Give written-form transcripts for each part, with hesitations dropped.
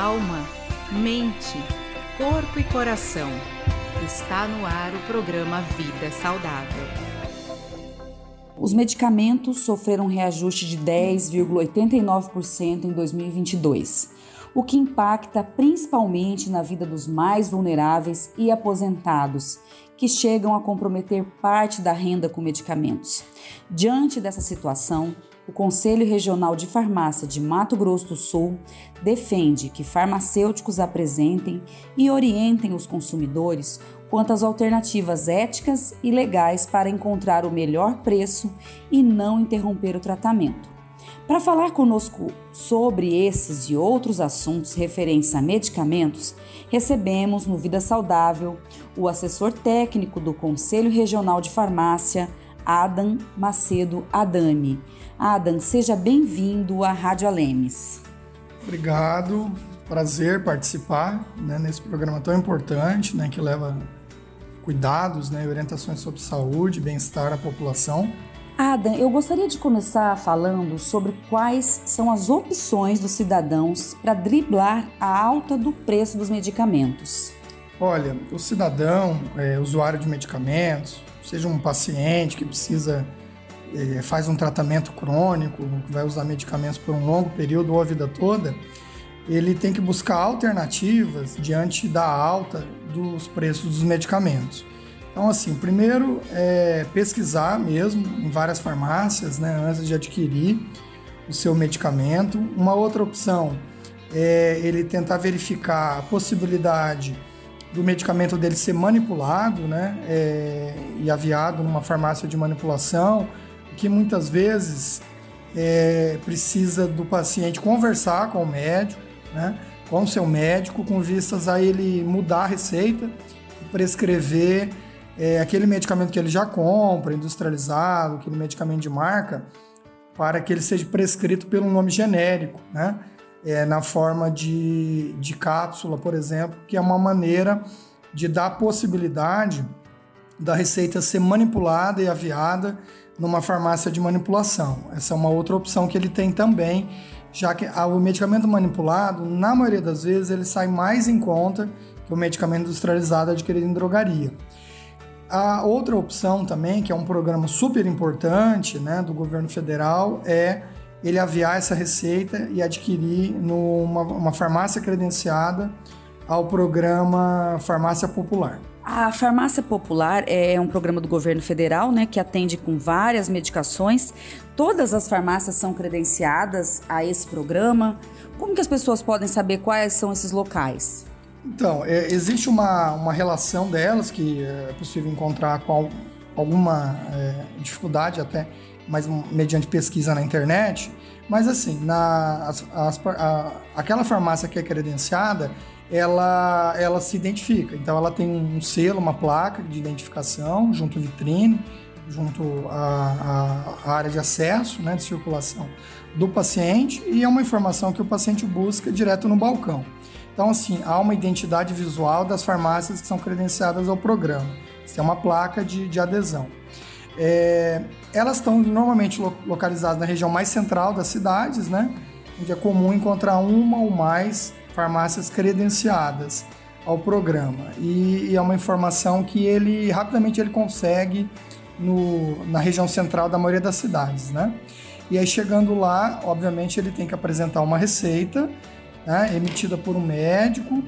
alma, mente, corpo e coração. Está no ar o programa Vida Saudável. Os medicamentos sofreram um reajuste de 10,89% em 2022, o que impacta principalmente na vida dos mais vulneráveis e aposentados, que chegam a comprometer parte da renda com medicamentos. Diante dessa situação, o Conselho Regional de Farmácia de Mato Grosso do Sul defende que farmacêuticos apresentem e orientem os consumidores quanto às alternativas éticas e legais para encontrar o melhor preço e não interromper o tratamento. Para falar conosco sobre esses e outros assuntos referentes a medicamentos, recebemos no Vida Saudável o assessor técnico do Conselho Regional de Farmácia, Adam Macedo Adami. Adam, seja bem-vindo à Rádio Alemes. Obrigado, prazer participar nesse programa tão importante, que leva cuidados e orientações sobre saúde e bem-estar à população. Adam, eu gostaria de começar falando sobre quais são as opções dos cidadãos para driblar a alta do preço dos medicamentos. Olha, o cidadão, usuário de medicamentos, seja um paciente que faz um tratamento crônico, que vai usar medicamentos por um longo período ou a vida toda, ele tem que buscar alternativas diante da alta dos preços dos medicamentos. Então, assim, primeiro pesquisar mesmo em várias farmácias, antes de adquirir o seu medicamento. Uma outra opção é ele tentar verificar a possibilidade do medicamento dele ser manipulado, e aviado numa farmácia de manipulação, que muitas vezes precisa do paciente conversar com o médico, com o seu médico, com vistas a ele mudar a receita, prescrever aquele medicamento que ele já compra, industrializado, aquele medicamento de marca, para que ele seja prescrito pelo nome genérico, na forma de cápsula, por exemplo, que é uma maneira de dar a possibilidade da receita ser manipulada e aviada numa farmácia de manipulação. Essa é uma outra opção que ele tem também, já que o medicamento manipulado, na maioria das vezes, ele sai mais em conta que o medicamento industrializado adquirido em drogaria. A outra opção também, que é um programa super importante do governo federal, é ele aviar essa receita e adquirir numa farmácia credenciada ao programa Farmácia Popular. A Farmácia Popular é um programa do governo federal, que atende com várias medicações. Todas as farmácias são credenciadas a esse programa. Como que as pessoas podem saber quais são esses locais? Então, existe uma relação delas que é possível encontrar com alguma dificuldade até, mas mediante pesquisa na internet. Mas assim, aquela farmácia que é credenciada, ela se identifica. Então ela tem um selo, uma placa de identificação junto à vitrine, junto à área de acesso, de circulação do paciente, e é uma informação que o paciente busca direto no balcão. Então assim, há uma identidade visual das farmácias que são credenciadas ao programa. Isso é uma placa de adesão. Elas estão normalmente localizadas na região mais central das cidades, onde é comum encontrar uma ou mais farmácias credenciadas ao programa. E é uma informação que ele rapidamente consegue na região central da maioria das cidades, E aí chegando lá, obviamente ele tem que apresentar uma receita, emitida por um médico.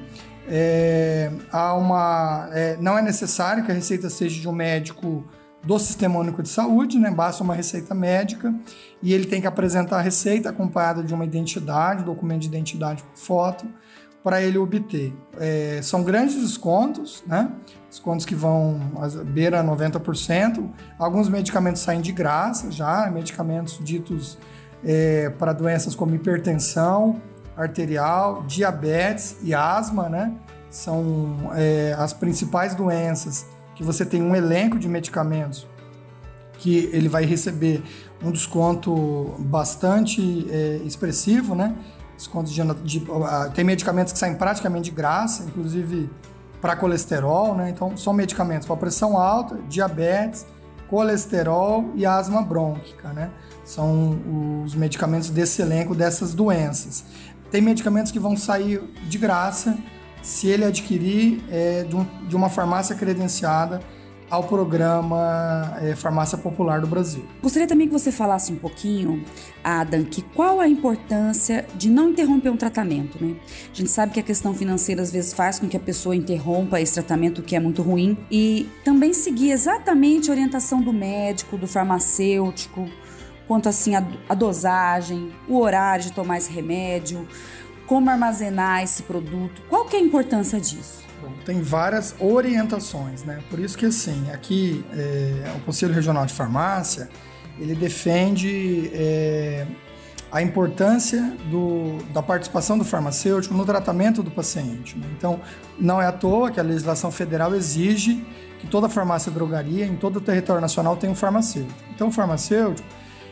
Não é necessário que a receita seja de um médico do Sistema Único de Saúde, basta uma receita médica, e ele tem que apresentar a receita acompanhada de uma identidade, documento de identidade com foto, para ele obter. São grandes descontos, descontos que vão beira 90%. Alguns medicamentos saem de graça já, medicamentos ditos para doenças como hipertensão arterial, diabetes e asma, São as principais doenças que você tem um elenco de medicamentos que ele vai receber um desconto bastante expressivo, Desconto tem medicamentos que saem praticamente de graça, inclusive para colesterol, Então, são medicamentos para pressão alta, diabetes, colesterol e asma brônquica, São os medicamentos desse elenco dessas doenças. Tem medicamentos que vão sair de graça se ele adquirir de uma farmácia credenciada ao programa Farmácia Popular do Brasil. Gostaria também que você falasse um pouquinho, Adam, que qual a importância de não interromper um tratamento, né? A gente sabe que a questão financeira às vezes faz com que a pessoa interrompa esse tratamento, o que é muito ruim, e também seguir exatamente a orientação do médico, do farmacêutico, quanto assim a dosagem, o horário de tomar esse remédio, como armazenar esse produto. Qual que é a importância disso? Bom, tem várias orientações, né? Por isso que, assim, aqui o Conselho Regional de Farmácia, ele defende a importância da participação do farmacêutico no tratamento do paciente, né? Então, não é à toa que a legislação federal exige que toda farmácia e drogaria, em todo o território nacional, tenha um farmacêutico. Então, o farmacêutico,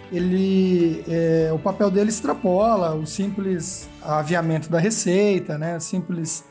o papel dele extrapola o simples aviamento da receita, né? A simples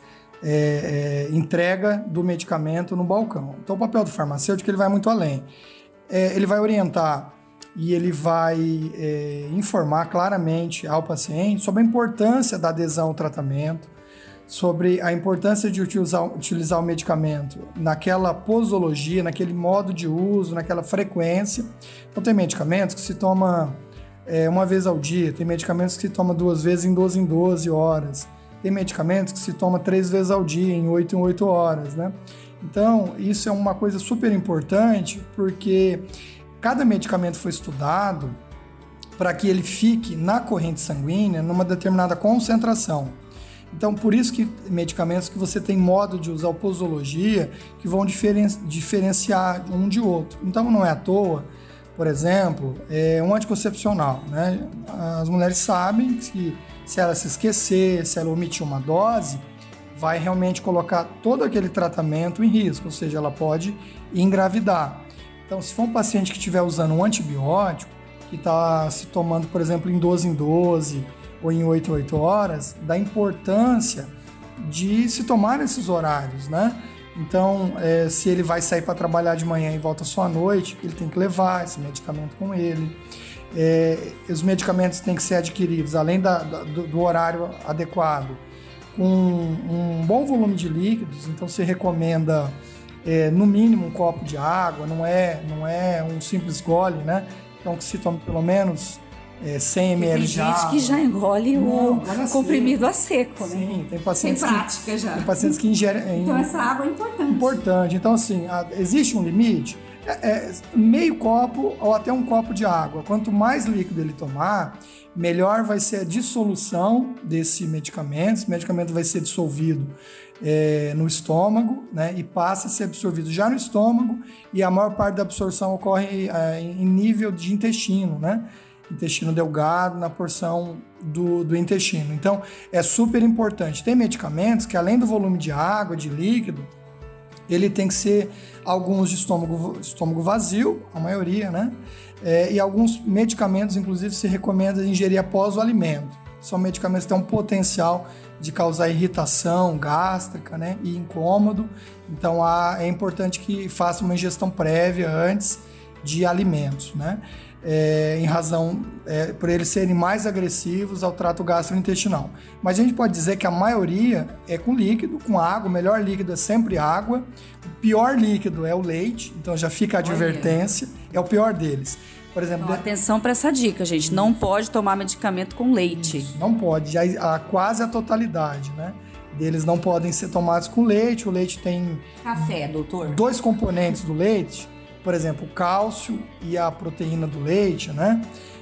entrega do medicamento no balcão. Então, o papel do farmacêutico ele vai muito além. Ele vai orientar e ele vai informar claramente ao paciente sobre a importância da adesão ao tratamento, sobre a importância de utilizar o medicamento naquela posologia, naquele modo de uso, naquela frequência. Então, tem medicamentos que se toma uma vez ao dia, tem medicamentos que se toma 2 vezes em 12 horas, tem medicamentos que se toma 3 vezes ao dia, em 8 horas, né? Então, isso é uma coisa super importante, porque cada medicamento foi estudado para que ele fique na corrente sanguínea numa determinada concentração. Então, por isso que medicamentos que você tem modo de usar posologia que vão diferenciar um de outro. Então, não é à toa, por exemplo, um anticoncepcional, né? As mulheres sabem que se ela se esquecer, se ela omitir uma dose, vai realmente colocar todo aquele tratamento em risco, ou seja, ela pode engravidar. Então, se for um paciente que estiver usando um antibiótico, que está se tomando, por exemplo, em 12 ou em 8 horas, da importância de se tomar nesses horários, né? Então, se ele vai sair para trabalhar de manhã e volta só à noite, ele tem que levar esse medicamento com ele. Os medicamentos têm que ser adquiridos, além do horário adequado, com um bom volume de líquidos. Então, se recomenda, no mínimo, um copo de água, não é um simples gole, né? Então, que se tome pelo menos 100 ml de água. Tem gente que já engole o comprimido a seco, né? Sim, tem pacientes tem prática já. Tem pacientes que ingerem... Então, essa água é importante. Importante. Então, assim, existe um limite, meio copo ou até um copo de água. Quanto mais líquido ele tomar, melhor vai ser a dissolução desse medicamento. Esse medicamento vai ser dissolvido no estômago, né, e passa a ser absorvido já no estômago, e a maior parte da absorção ocorre em nível de intestino, né? Intestino delgado, na porção do intestino. Então, é super importante. Tem medicamentos que, além do volume de água, de líquido, ele tem que ser alguns de estômago vazio, a maioria, né? E alguns medicamentos, inclusive, se recomenda ingerir após o alimento. São medicamentos que têm um potencial de causar irritação gástrica, né? E incômodo. Então, é importante que faça uma ingestão prévia antes de alimentos, né? Em razão por eles serem mais agressivos ao trato gastrointestinal. Mas a gente pode dizer que a maioria é com líquido, com água. O melhor líquido é sempre água. O pior líquido é o leite, então já fica a advertência. É o pior deles. Por exemplo, então, atenção para essa dica, gente. Não pode tomar medicamento com leite. Isso, não pode. Já quase a totalidade, né? Deles não podem ser tomados com leite. O leite tem... Café, doutor? 2 componentes do leite. Por exemplo, o cálcio e a proteína do leite, né?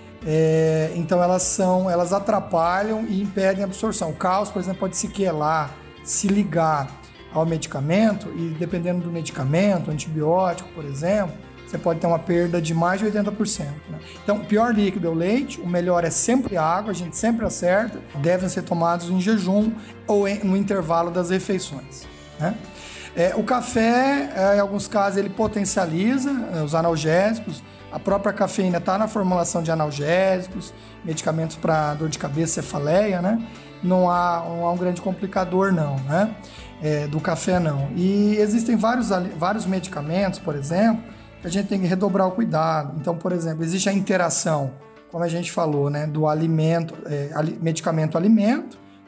Então elas atrapalham e impedem a absorção. O cálcio, por exemplo, pode se quelar, se ligar ao medicamento, e dependendo do medicamento, antibiótico, por exemplo, você pode ter uma perda de mais de 80%. Né? Então, o pior líquido é o leite, o melhor é sempre água, a gente sempre acerta, devem ser tomados em jejum ou no intervalo das refeições, né? O café, em alguns casos, ele potencializa os analgésicos. A própria cafeína está na formulação de analgésicos, medicamentos para dor de cabeça, cefaleia, né? Não há um grande complicador, não, né? Do café, não. E existem vários medicamentos, por exemplo, que a gente tem que redobrar o cuidado. Então, por exemplo, existe a interação, como a gente falou, né? Do alimento, medicamento-alimento,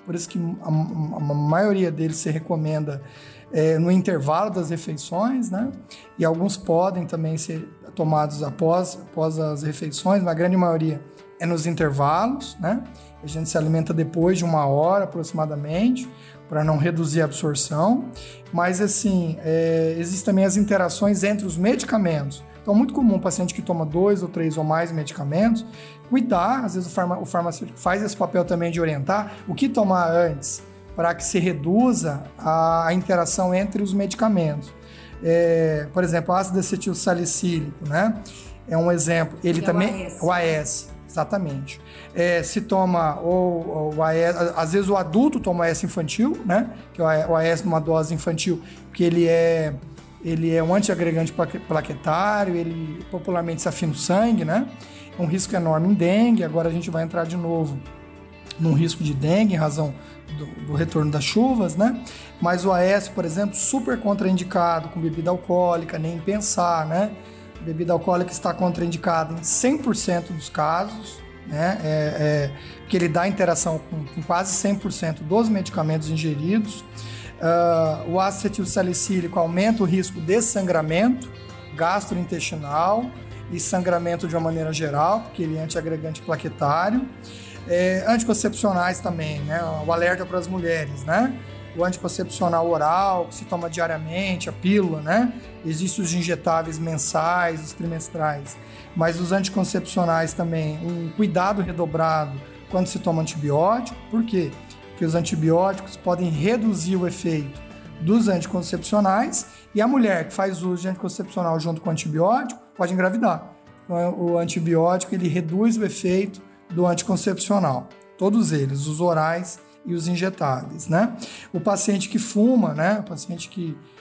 por isso que a maioria deles se recomenda no intervalo das refeições, né? E alguns podem também ser tomados após as refeições, mas a grande maioria é nos intervalos, né? A gente se alimenta depois de 1 hora aproximadamente, para não reduzir a absorção. Mas, assim, existem também as interações entre os medicamentos. Então, é muito comum o paciente que toma 2 ou 3 ou mais medicamentos cuidar, às vezes o farmacêutico faz esse papel também de orientar o que tomar antes, para que se reduza a interação entre os medicamentos. Por exemplo, o ácido acetil salicílico, né? É um exemplo. Ele também... O AS, exatamente. Se toma o AS... Às vezes o adulto toma o AS infantil, né? Que o AS numa dose infantil, porque ele é um antiagregante plaquetário, ele popularmente se afina o sangue, né? É um risco enorme em dengue. Agora a gente vai entrar de novo num risco de dengue em razão do retorno das chuvas, né? Mas o AS, por exemplo, super contraindicado com bebida alcoólica, nem pensar, né? Bebida alcoólica está contraindicada em 100% dos casos, né? Porque ele dá interação com quase 100% dos medicamentos ingeridos. O ácido acetil salicílico aumenta o risco de sangramento gastrointestinal e sangramento de uma maneira geral, porque ele é antiagregante plaquetário. Anticoncepcionais também, né? O alerta para as mulheres, né? O anticoncepcional oral, que se toma diariamente, a pílula, né? Existem os injetáveis mensais, os trimestrais. Mas os anticoncepcionais também, um cuidado redobrado quando se toma antibiótico. Por quê? Porque os antibióticos podem reduzir o efeito dos anticoncepcionais e a mulher que faz uso de anticoncepcional junto com o antibiótico pode engravidar. Então, o antibiótico ele reduz o efeito do anticoncepcional, todos eles, os orais e os injetáveis, né? O paciente que fuma, né? O paciente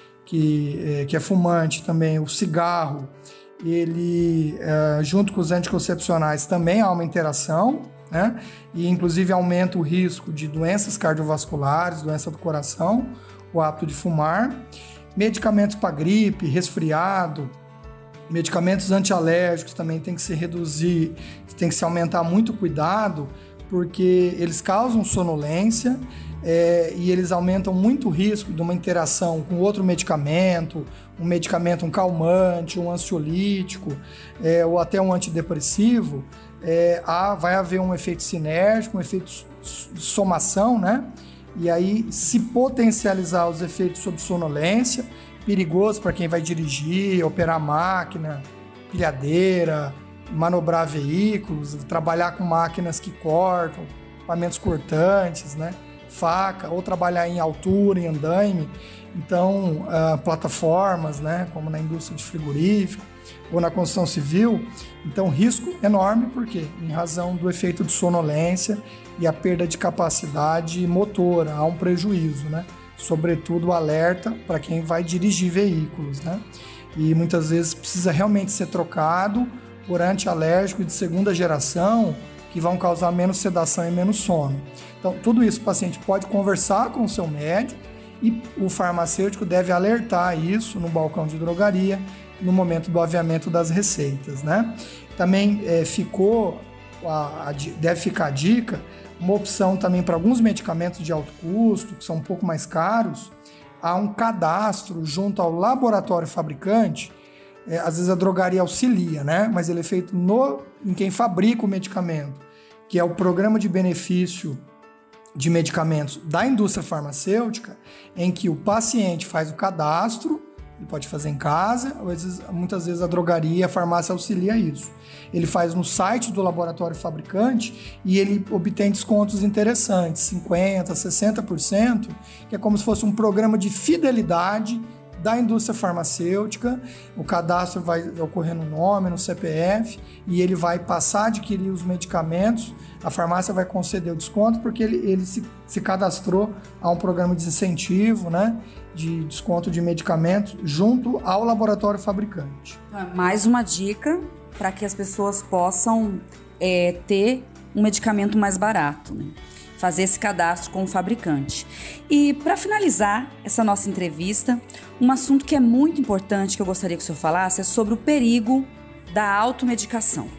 que é fumante também, o cigarro, ele, junto com os anticoncepcionais, também há uma interação, né? E inclusive aumenta o risco de doenças cardiovasculares, doença do coração, o hábito de fumar. Medicamentos para gripe, resfriado, medicamentos antialérgicos também tem que se reduzir, tem que se aumentar muito cuidado, porque eles causam sonolência e eles aumentam muito o risco de uma interação com outro medicamento, um calmante, um ansiolítico ou até um antidepressivo. Vai haver um efeito sinérgico, um efeito de somação, né? E aí, se potencializar os efeitos sobre sonolência, perigoso para quem vai dirigir, operar máquina, pilhadeira, manobrar veículos, trabalhar com máquinas que cortam, equipamentos cortantes, né? Faca, ou trabalhar em altura, em andaime. Então, plataformas, né? Como na indústria de frigorífico ou na construção civil. Então, risco enorme, por quê? Em razão do efeito de sonolência e a perda de capacidade motora, há um prejuízo, né? Sobretudo o alerta para quem vai dirigir veículos, né? E muitas vezes precisa realmente ser trocado por antialérgico de segunda geração, que vão causar menos sedação e menos sono. Então, tudo isso o paciente pode conversar com o seu médico e o farmacêutico deve alertar isso no balcão de drogaria no momento do aviamento das receitas, né? Também deve ficar a dica, uma opção também para alguns medicamentos de alto custo, que são um pouco mais caros, há um cadastro junto ao laboratório fabricante. Às vezes a drogaria auxilia, né? Mas ele é feito em quem fabrica o medicamento, que é o programa de benefício de medicamentos da indústria farmacêutica, em que o paciente faz o cadastro, ele pode fazer em casa, ou muitas vezes a drogaria, a farmácia auxilia isso. Ele faz no site do laboratório fabricante e ele obtém descontos interessantes, 50%, 60%, que é como se fosse um programa de fidelidade da indústria farmacêutica. O cadastro vai ocorrer no nome, no CPF, e ele vai passar a adquirir os medicamentos, a farmácia vai conceder o desconto porque ele se cadastrou a um programa de incentivo, né, de desconto de medicamentos junto ao laboratório fabricante. Mais uma dica para que as pessoas possam ter um medicamento mais barato, né? Fazer esse cadastro com o fabricante. E para finalizar essa nossa entrevista, um assunto que é muito importante que eu gostaria que o senhor falasse é sobre o perigo da automedicação.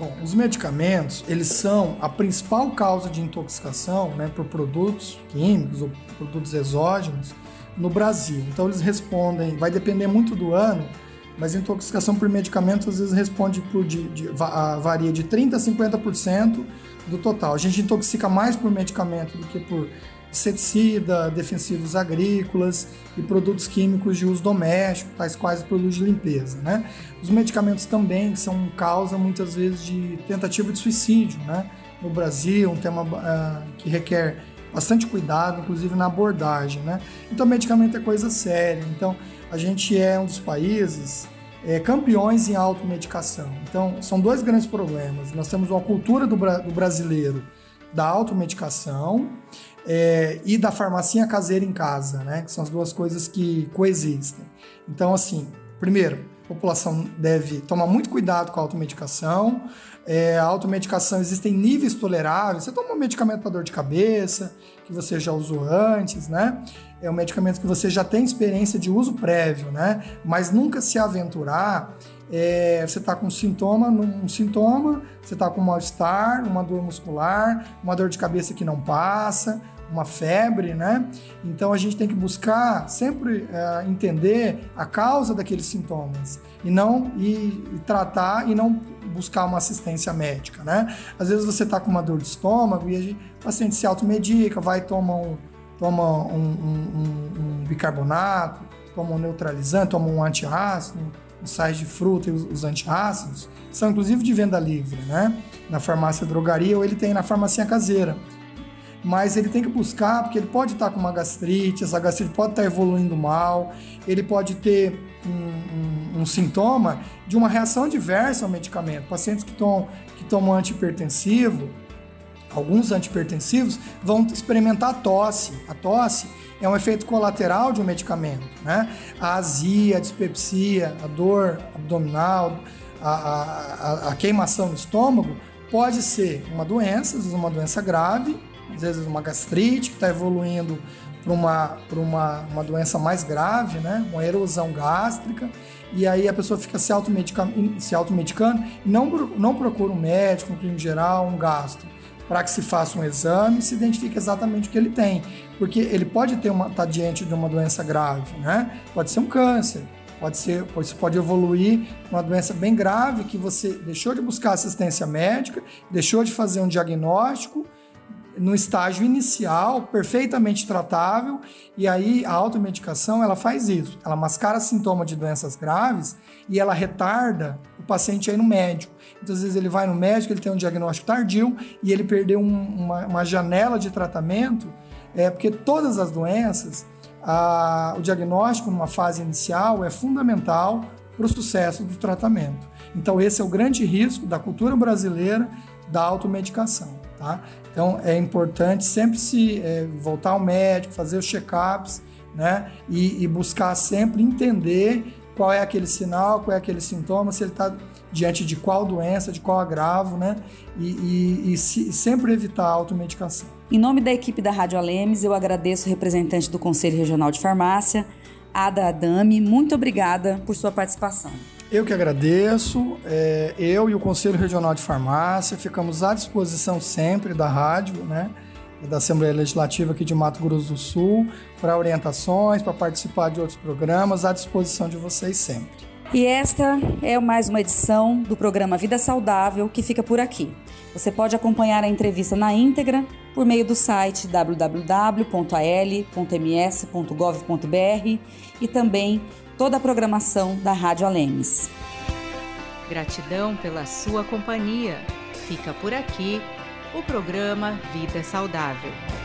Bom, os medicamentos, eles são a principal causa de intoxicação, né, por produtos químicos ou produtos exógenos no Brasil. Então, eles respondem, vai depender muito do ano, mas intoxicação por medicamento às vezes responde varia de 30% a 50% do total. A gente intoxica mais por medicamento do que por inseticida, defensivos agrícolas e produtos químicos de uso doméstico, tais quais produtos de limpeza, né? Os medicamentos também são causa muitas vezes de tentativa de suicídio, né? No Brasil, um tema que requer bastante cuidado, inclusive na abordagem, né? Então, medicamento é coisa séria. Então, a gente é um dos países campeões em automedicação. Então, são dois grandes problemas. Nós temos uma cultura do brasileiro da automedicação e da farmacinha caseira em casa, né? Que são as duas coisas que coexistem. Então, assim, primeiro, a população deve tomar muito cuidado com a automedicação. A automedicação, existem níveis toleráveis. Você toma um medicamento para dor de cabeça, que você já usou antes, né? É um medicamento que você já tem experiência de uso prévio, né? Mas nunca se aventurar. Você está com um sintoma, você está com um mal-estar, uma dor muscular, uma dor de cabeça que não passa, uma febre, né? Então a gente tem que buscar sempre entender a causa daqueles sintomas e tratar e não buscar uma assistência médica, né? Às vezes você está com uma dor de estômago e o paciente se automedica, vai tomar um bicarbonato, toma um neutralizante, toma um antiácido, os sais de fruta e os antiácidos, são inclusive de venda livre, né? Na farmácia drogaria ou ele tem na farmacinha caseira. Mas ele tem que buscar, porque ele pode estar com uma gastrite, essa gastrite pode estar evoluindo mal, ele pode ter um sintoma de uma reação adversa ao medicamento. Pacientes que tomam antihipertensivo, alguns antihipertensivos, vão experimentar a tosse. A tosse é um efeito colateral de um medicamento, né? A azia, a dispepsia, a dor abdominal, a queimação no estômago pode ser uma doença grave, às vezes uma gastrite que está evoluindo para uma doença mais grave, né? Uma erosão gástrica, e aí a pessoa fica se automedicando e não procura um médico, um clínico geral, um gastro, para que se faça um exame e se identifique exatamente o que ele tem. Porque ele pode estar diante de uma doença grave, né? Pode ser um câncer, pode evoluir uma doença bem grave que você deixou de buscar assistência médica, deixou de fazer um diagnóstico no estágio inicial, perfeitamente tratável, e aí a automedicação ela faz isso, ela mascara sintoma de doenças graves e ela retarda o paciente aí no médico. Então, às vezes ele vai no médico, ele tem um diagnóstico tardio e ele perdeu uma janela de tratamento, porque todas as doenças, o diagnóstico numa fase inicial é fundamental para o sucesso do tratamento. Então, esse é o grande risco da cultura brasileira da automedicação, tá? Então, é importante sempre voltar ao médico, fazer os check-ups, né? E buscar sempre entender qual é aquele sinal, qual é aquele sintoma, se ele está diante de qual doença, de qual agravo, né? E sempre evitar a automedicação. Em nome da equipe da Rádio Alemes, eu agradeço o representante do Conselho Regional de Farmácia, Ada Adami. Muito obrigada por sua participação. Eu que agradeço. Eu e o Conselho Regional de Farmácia ficamos à disposição sempre da rádio, né? Da Assembleia Legislativa aqui de Mato Grosso do Sul, para orientações, para participar de outros programas, à disposição de vocês sempre. E esta é mais uma edição do programa Vida Saudável, que fica por aqui. Você pode acompanhar a entrevista na íntegra por meio do site www.al.ms.gov.br e também toda a programação da Rádio Alemes. Gratidão pela sua companhia. Fica por aqui o programa Vida Saudável.